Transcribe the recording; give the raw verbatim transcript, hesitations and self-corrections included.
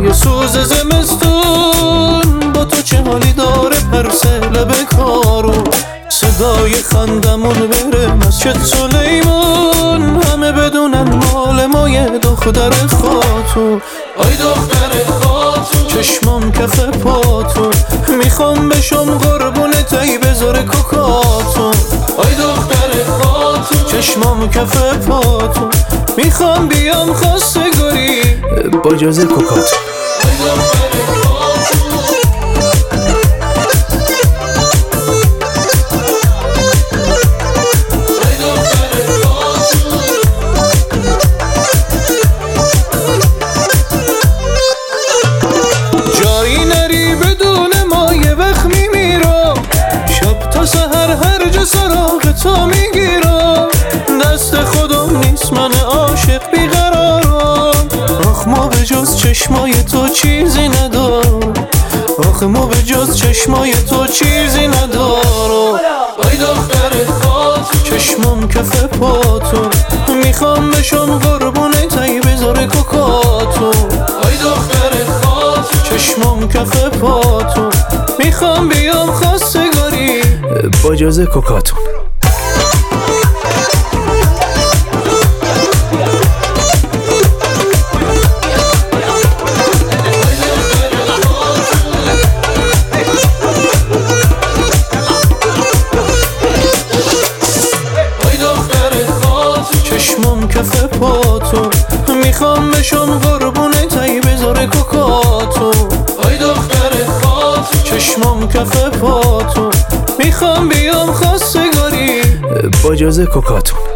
یه سوز زمستون با تو چه حالی داره پرسه لب کارو صدای خندمون بره مسجد سلیمون همه بدونن مال ما یه دختر خاتون آی دختر خاتون چشمام کف پاتون میخوام بشم قربون تی بذاره کوکاتون آی دختر خاتون چشمام کف پاتون میخوام بیام خواستگاری با اجازه کوکاتون آی دختر سراغ تو میگیرم دست خودم نیست من عاشق بیقرارم آخ ما به جز چشمای تو چیزی ندارم آخ ما به جز چشمای تو چیزی ندارم آی دختر خاتون چشمم کف پاتون میخوام بشم قربونه تی بذاره کوکاتون آی دختر خاتون چشمم کف پاتون میخوام بیام خواستگاری با اجازه کوکاتون چشمم کف پاتون میخوام بشم قربونه تی بذاره کوکاتون آی دختر خاتون چشمم کف پاتون میخوام بیام خواستگاری با اجازه کوکاتون